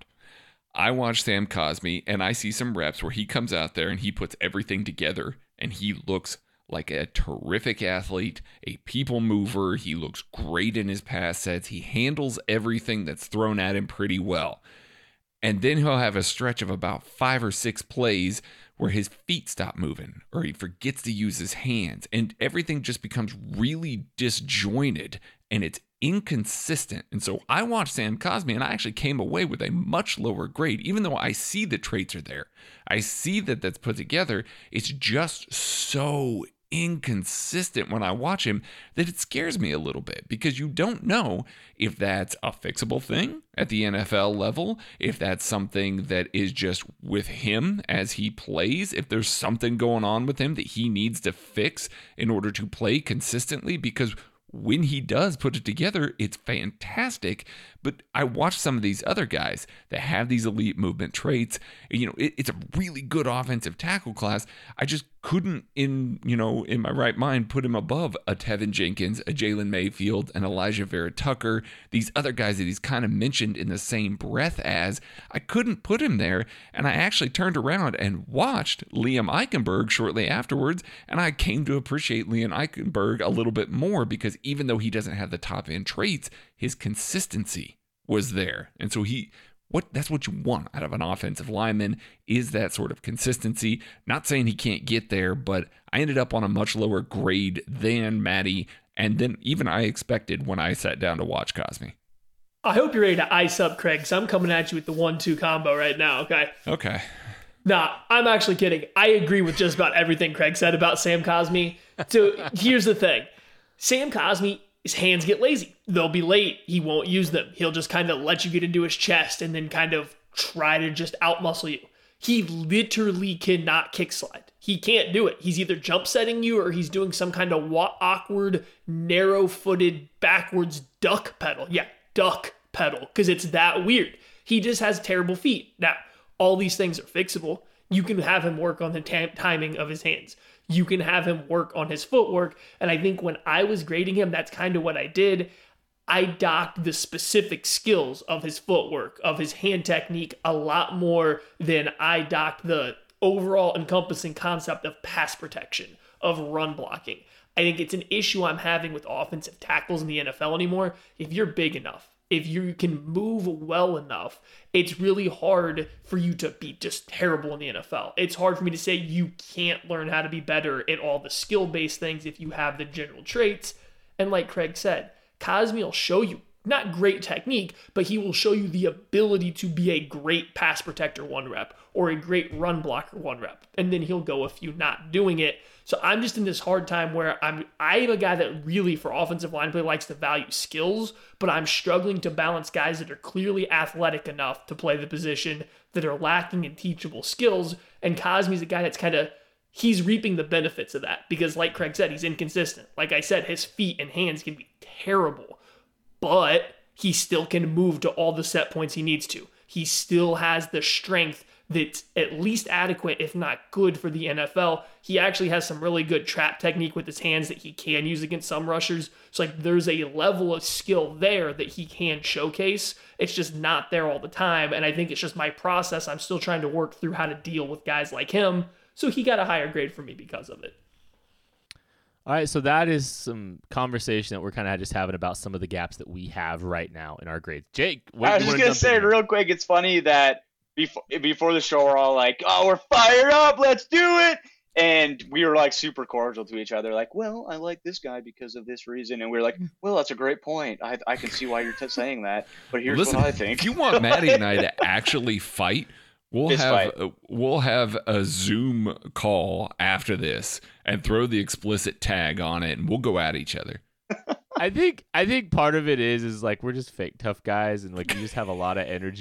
I watch Sam Cosmi, and I see some reps where he comes out there and he puts everything together, and he looks like a terrific athlete, a people mover. He looks great in his pass sets. He handles everything that's thrown at him pretty well. And then he'll have a stretch of about five or six plays where his feet stop moving or he forgets to use his hands, and everything just becomes really disjointed and it's inconsistent. And so I watched Sam Cosmi and I actually came away with a much lower grade, even though I see the traits are there. I see that that's put together. It's just so inconsistent when I watch him that it scares me a little bit, because you don't know if that's a fixable thing at the N F L level, if that's something that is just with him as he plays, if there's something going on with him that he needs to fix in order to play consistently, because when he does put it together, it's fantastic. But I watch some of these other guys that have these elite movement traits. You know, it, it's a really good offensive tackle class. I just couldn't, in you know, in my right mind, put him above a Tevin Jenkins, a Jalen Mayfield, an Elijah Vera Tucker. These other guys that he's kind of mentioned in the same breath as. I couldn't put him there, and I actually turned around and watched Liam Eichenberg shortly afterwards, and I came to appreciate Liam Eichenberg a little bit more, because even though he doesn't have the top end traits, his consistency was there. And so he, what that's what you want out of an offensive lineman, is that sort of consistency. Not saying he can't get there, but I ended up on a much lower grade than Maddie, and then even I expected when I sat down to watch Cosmi. I hope you're ready to ice up, Craig, because I'm coming at you with the one two combo right now, okay? Okay. Nah, I'm actually kidding. I agree with just about everything Craig said about Sam Cosmi. So here's the thing. Sam Cosmi, his hands get lazy. They'll be late. He won't use them. He'll just kind of let you get into his chest and then kind of try to just outmuscle you. He literally cannot kick slide. He can't do it. He's either jump setting you or he's doing some kind of awkward, narrow-footed, backwards duck pedal. Yeah, duck pedal, because it's that weird. He just has terrible feet. Now, all these things are fixable. You can have him work on the tam- timing of his hands. You can have him work on his footwork. And I think when I was grading him, that's kind of what I did. I docked the specific skills of his footwork, of his hand technique, a lot more than I docked the overall encompassing concept of pass protection, of run blocking. I think it's an issue I'm having with offensive tackles in the N F L anymore. If you're big enough, if you can move well enough, it's really hard for you to be just terrible in the N F L. It's hard for me to say you can't learn how to be better at all the skill-based things if you have the general traits. And like Craig said, Cosmi will show you, not great technique, but he will show you the ability to be a great pass protector one rep or a great run blocker one rep. And then he'll go a few not doing it. So I'm just in this hard time where I'm I'm a guy that really, for offensive line play, likes to value skills, but I'm struggling to balance guys that are clearly athletic enough to play the position that are lacking in teachable skills. And Cosmi's a guy that's kind of, he's reaping the benefits of that because, like Craig said, he's inconsistent. Like I said, his feet and hands can be terrible, but he still can move to all the set points he needs to. He still has the strength that's at least adequate, if not good, for the N F L. He actually has some really good trap technique with his hands that he can use against some rushers. So like there's a level of skill there that he can showcase. It's just not there all the time. And I think it's just my process. I'm still trying to work through how to deal with guys like him. So he got a higher grade for me because of it. All right, so that is some conversation that we're kind of just having about some of the gaps that we have right now in our grades. Jake, what, I was just going to say real quick, it's funny that before before the show, we're all like, oh, we're fired up, let's do it. And we were like super cordial to each other, like, well, I like this guy because of this reason. And we were like, well, that's a great point. I I can see why you're t- saying that. But here's Listen, what I think. If you want Maddie and I to actually fight, We'll Fist have fight. we'll have a Zoom call after this and throw the explicit tag on it, and we'll go at each other. I think I think part of it is is like we're just fake tough guys, and like we just have a lot of energy.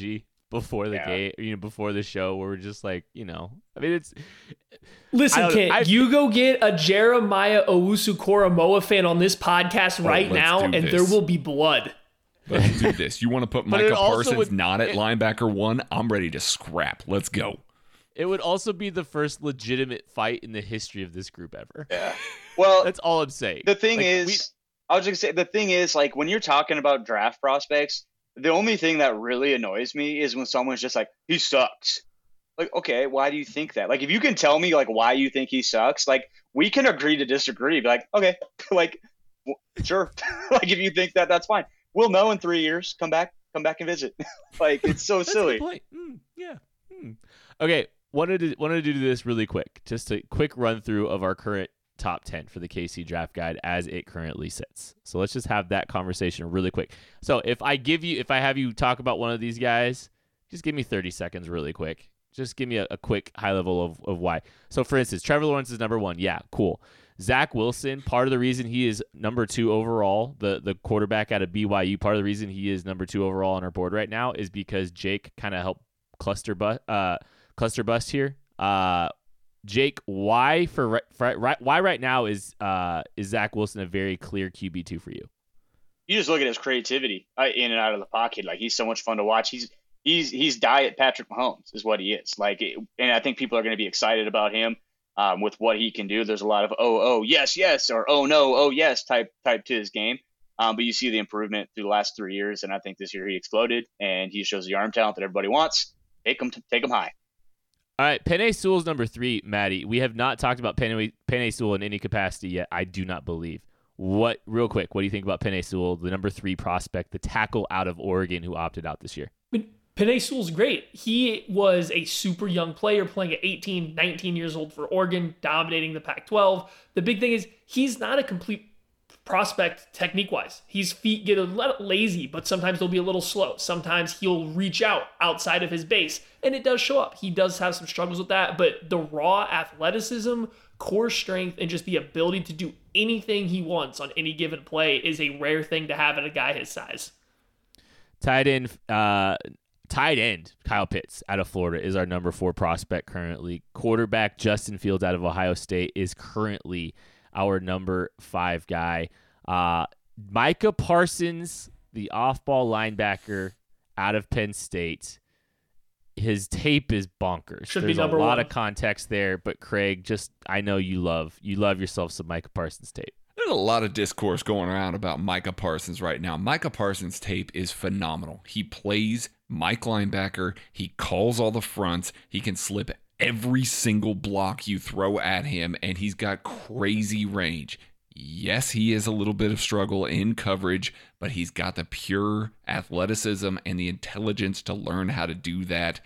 before the Yeah. game, you know, before the show, where we're just like, you know, I mean, it's. Listen, I don't- Kent, I- you go get a Jeremiah Owusu-Koramoah fan on this podcast right let's now, do and this. there will be blood. Let's do this. You want to put But it Micah also Parsons would- not at it- linebacker one? I'm ready to scrap. Let's go. It would also be the first legitimate fight in the history of this group ever. Yeah. Well, That's all I'm saying. the thing Like, is, we- I was just gonna say the thing is like when you're talking about draft prospects, the only thing that really annoys me is when someone's just like, he sucks. Like, okay, why do you think that? Like, if you can tell me like why you think he sucks, like we can agree to disagree. Be like, okay, like, w- sure. Like if you think that, that's fine. We'll know in three years. Come back, come back and visit. Like it's so That's a silly. good point. Mm, yeah. Mm. Okay. Wanted to wanted to do this really quick. Just a quick run through of our current top ten for the K C draft guide as it currently sits. So let's just have that conversation really quick. So if I give you, if I have you talk about one of these guys, just give me thirty seconds really quick. Just give me a, a quick high level of, of why. So for instance, Trevor Lawrence is number one. Yeah, cool. Zach Wilson, part of the reason he is number two overall, the, the quarterback out of B Y U, part of the reason he is number two overall on our board right now is because Jake kind of helped cluster bust, uh, cluster bust here. Uh, Jake, why for, ri- for right, why right now is uh is Zach Wilson a very clear Q B two for you? You just look at his creativity uh, in and out of the pocket. Like he's so much fun to watch. He's he's he's diet Patrick Mahomes is what he is. Like, it, and I think people are going to be excited about him um, with what he can do. There's a lot of oh oh yes yes or oh no oh yes type type to his game. Um, but you see the improvement through the last three years, and I think this year he exploded, and he shows the arm talent that everybody wants. Take him, take him high. All right, Penei Sewell's number three, Maddie. We have not talked about Penei, Penei Sewell in any capacity yet, I do not believe. What, real quick, what do you think about Penei Sewell, the number three prospect, the tackle out of Oregon who opted out this year? I mean, Penei Sewell's great. He was a super young player playing at eighteen, nineteen years old for Oregon, dominating the Pac twelve. The big thing is he's not a complete prospect technique-wise. His feet get a little lazy, but sometimes they'll be a little slow. Sometimes he'll reach out outside of his base, and it does show up. He does have some struggles with that, but the raw athleticism, core strength, and just the ability to do anything he wants on any given play is a rare thing to have in a guy his size. Tight end, uh, tight end Kyle Pitts out of Florida is our number four prospect currently. Quarterback Justin Fields out of Ohio State is currently our number five guy. Uh, Micah Parsons, the off-ball linebacker out of Penn State. His tape is bonkers. Should be There's a number lot one. of context there, but Craig, just I know you love you love yourself some Micah Parsons tape. There's a lot of discourse going around about Micah Parsons right now. Micah Parsons' tape is phenomenal. He plays Mike linebacker. He calls all the fronts. He can slip every single block you throw at him, and he's got crazy range. Yes, he is a little bit of struggle in coverage, but he's got the pure athleticism and the intelligence to learn how to do that.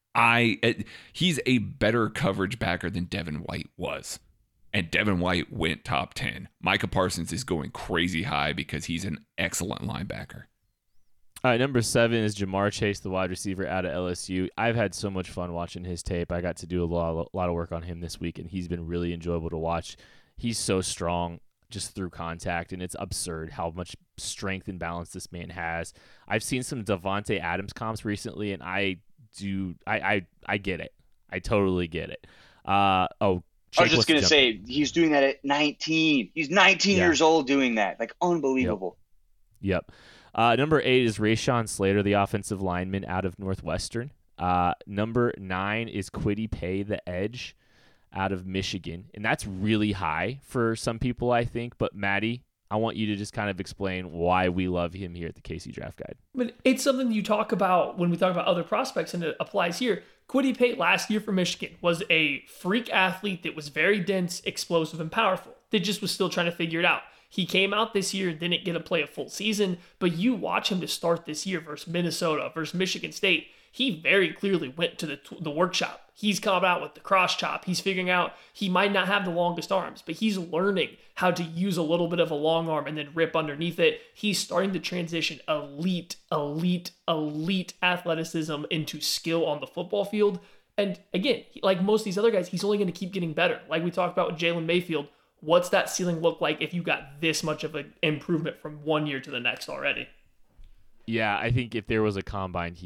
I it, he's a better coverage backer than Devin White was. And Devin White went top ten. Micah Parsons is going crazy high because he's an excellent linebacker. All right, number seven is Jamar Chase, the wide receiver out of L S U. I've had so much fun watching his tape. I got to do a lot, a lot of work on him this week, and he's been really enjoyable to watch. He's so strong just through contact, and it's absurd how much strength and balance this man has. I've seen some Devontae Adams comps recently, and I do, I, I, I get it. I totally get it. Uh, oh, I was Jake just gonna wants to say he's doing that at nineteen. He's nineteen Yeah. years old doing that. Like unbelievable. Yep. Uh, number eight is Rashawn Slater, the offensive lineman out of Northwestern. Uh, number nine is Kwity Paye, the edge out of Michigan. And that's really high for some people, I think. But Maddie, I want you to just kind of explain why we love him here at the K C Draft Guide. But it's something you talk about when we talk about other prospects, and it applies here. Kwity Paye last year for Michigan was a freak athlete that was very dense, explosive, and powerful. That just was still trying to figure it out. He came out this year, didn't get to play a full season, but you watch him to start this year versus Minnesota, versus Michigan State. He very clearly went to the the workshop. He's come out with the cross chop. He's figuring out he might not have the longest arms, but he's learning how to use a little bit of a long arm and then rip underneath it. He's starting to transition elite, elite, elite athleticism into skill on the football field. And again, like most of these other guys, he's only going to keep getting better. Like we talked about with Jalen Mayfield, what's that ceiling look like if you got this much of an improvement from one year to the next already? Yeah, I think if there was a combine, he would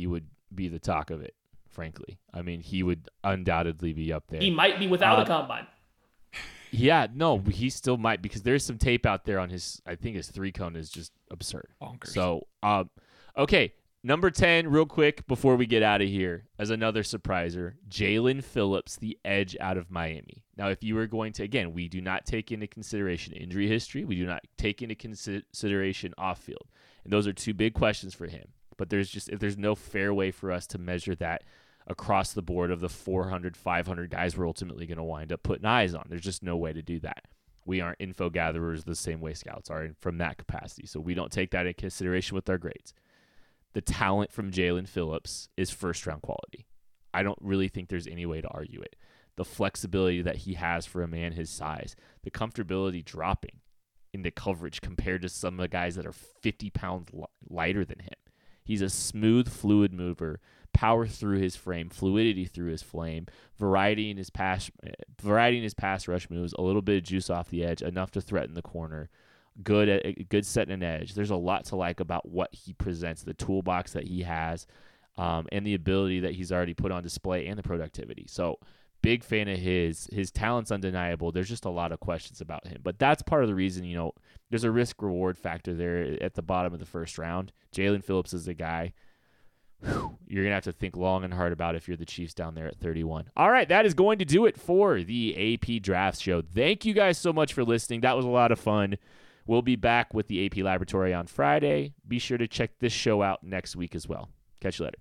be the talk of it, frankly. I mean, he would undoubtedly be up there. He might be without uh, a combine. Yeah, no, he still might because there's some tape out there on his, I think his three cone is just absurd. Bonkers. So, um, okay, number ten, real quick before we get out of here, as another surpriser, Jalen Phillips, the edge out of Miami. Now, if you were going to, again, we do not take into consideration injury history. We do not take into consideration off field. And those are two big questions for him. But there's just, if there's no fair way for us to measure that across the board of the four hundred, five hundred guys we're ultimately going to wind up putting eyes on. There's just no way to do that. We aren't info gatherers the same way scouts are from that capacity. So we don't take that into consideration with our grades. The talent from Jalen Phillips is first-round quality. I don't really think there's any way to argue it. The flexibility that he has for a man his size, the comfortability dropping into coverage compared to some of the guys that are fifty pounds lighter than him. He's a smooth, fluid mover, power through his frame, fluidity through his flame, variety in his pass, variety in his pass rush moves, a little bit of juice off the edge, enough to threaten the corner. Good at good setting an edge. There's a lot to like about what he presents, the toolbox that he has, um, and the ability that he's already put on display and the productivity. So big fan of his. His talent's undeniable. There's just a lot of questions about him. But that's part of the reason, you know, there's a risk-reward factor there at the bottom of the first round. Jalen Phillips is a guy whew, you're going to have to think long and hard about if you're the Chiefs down there at thirty-one. All right, that is going to do it for the A P Draft Show. Thank you guys so much for listening. That was a lot of fun. We'll be back with the A P Laboratory on Friday. Be sure to check this show out next week as well. Catch you later.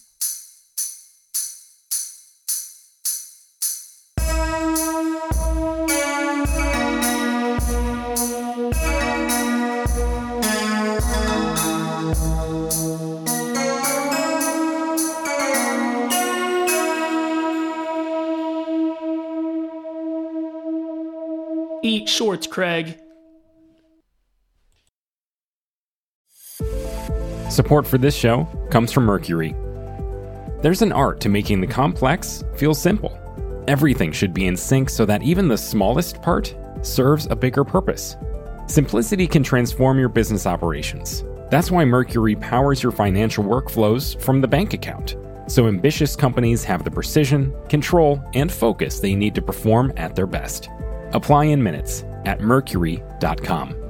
Eat shorts, Craig. Support for this show comes from Mercury. There's an art to making the complex feel simple. Everything should be in sync so that even the smallest part serves a bigger purpose. Simplicity can transform your business operations. That's why Mercury powers your financial workflows from the bank account, so ambitious companies have the precision, control, and focus they need to perform at their best. Apply in minutes at mercury dot com.